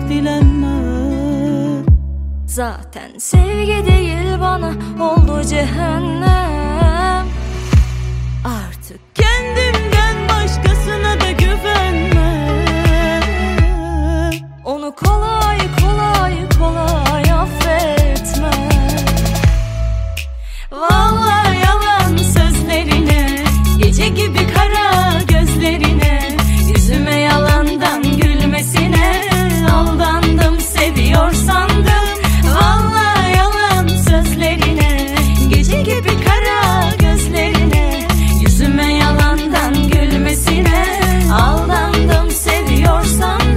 dilenme. Zaten sevgi değil bana oldu cehennem. Artık kendimden başkasına da güvenme. Onu kolay kolay affetme. Vallahi yalan sözlerine, gece gibi kara gözlerine, yüzüme yalandan gülmesine aldandım, seviyor sandım. Vallahi yalan sözlerine, gece gibi kara gözlerine, yüzüme yalandan gülmesine aldandım, seviyor sandım.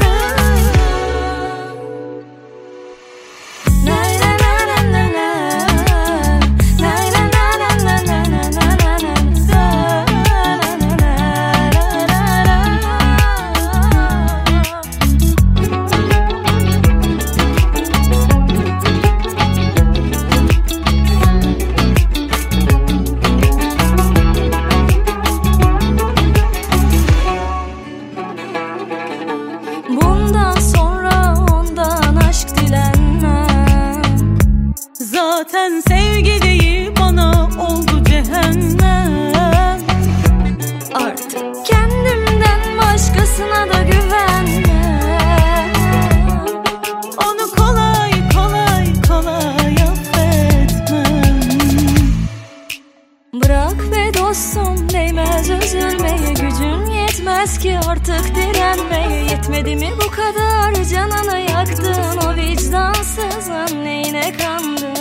Bundan sonra ondan aşk dilenmem. Zaten sevgi değil bana oldu cehennem. Artık kendimden başkasına da güvenmem. Onu kolay affetmem. Bırak be dostum, değmez üzülmeye, gücün yetmez ki artık direnmeye. Yetmedi mi bu kadar canını yaktın, o vicdansızın neyine kandın?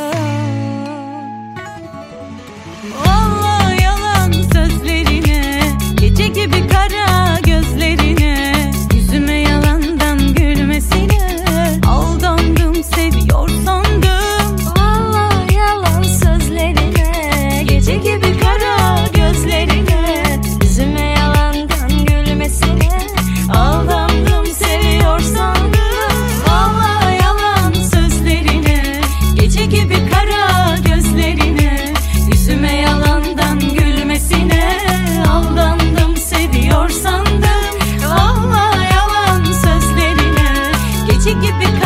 Vallahi yalan sözlerine, gece gibi kara gözlerine, yüzüme yalandan gülmesine aldandım, seviyor sandım. Vallahi yalan sözlerine, gece gibi kara gözlerine, yüzüme yalandan gülmesine Aldandım, seviyor sandım. Vallahi yalan sözlerine, gece gibi kara gözlerine, yüzüme yalandan gülmesine aldandım, seviyor sandım. Vallahi yalan sözlerine, gece gibi